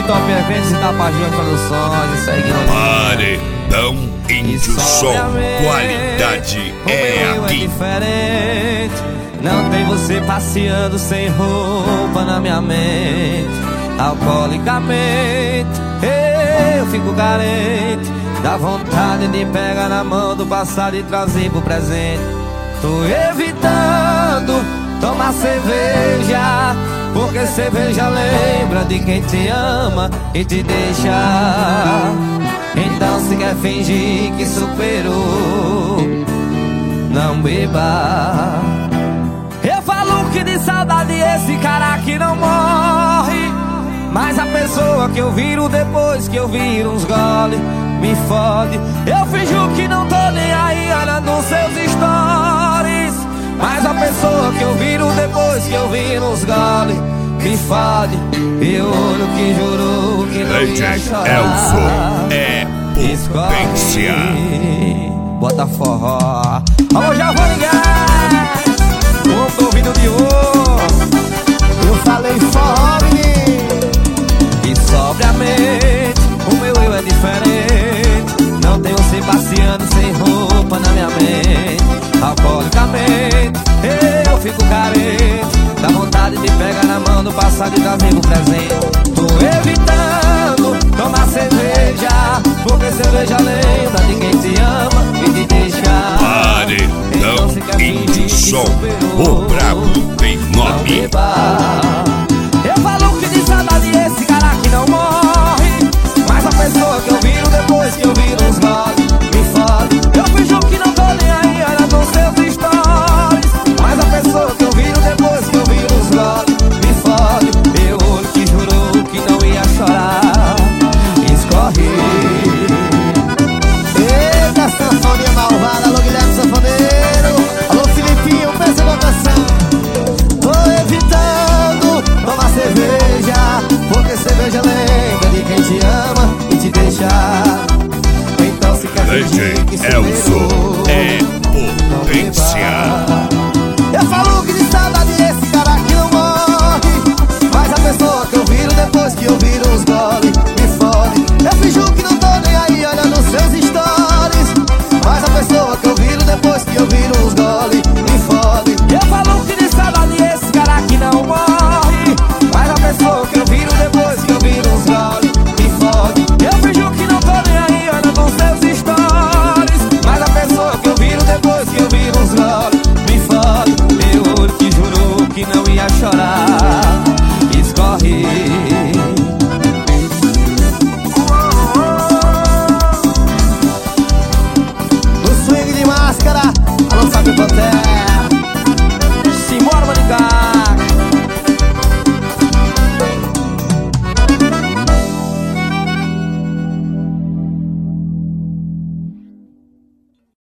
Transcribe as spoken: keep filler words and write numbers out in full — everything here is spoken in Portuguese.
Top Eventos e Tapajós Produções. E segue Paredão Índio Som, qualidade é aqui. É diferente. Não tem você passeando sem roupa na minha mente. Alcoolicamente eu fico carente. Dá vontade de pegar na mão do passado e trazer pro presente. Tô evitando tomar cerveja, porque cerveja lembra de quem te ama e te deixa. Então se quer fingir que superou, não beba. Eu falo que de saudade esse cara que não morre, mas a pessoa que eu viro depois que eu viro uns gole me fode. Eu finjo que não tô nem aí olhando seus stories, mas a pessoa que eu viro depois que eu viro uns gole me fode. E o olho que jurou que não ia chorar, Elson é potência. Bota forró. Alô, já vou ligar o tô ouvindo de ouro. Eu falei forró, menino. E sobriamente o meu eu é diferente. Não tem você passeando sem roupa na minha mente. Alcoolicamente eu fico carente. Dá vontade de pegar na mão do passado e trazer pro presente. Tô evitando tomar cerveja, porque cerveja lembra de quem te ama e te deixa. Paredão Índio Som, o brabo tem nome. Eu falo que de saudade esse cara que não morre, mas a pessoa que eu viro depois que eu viro os goles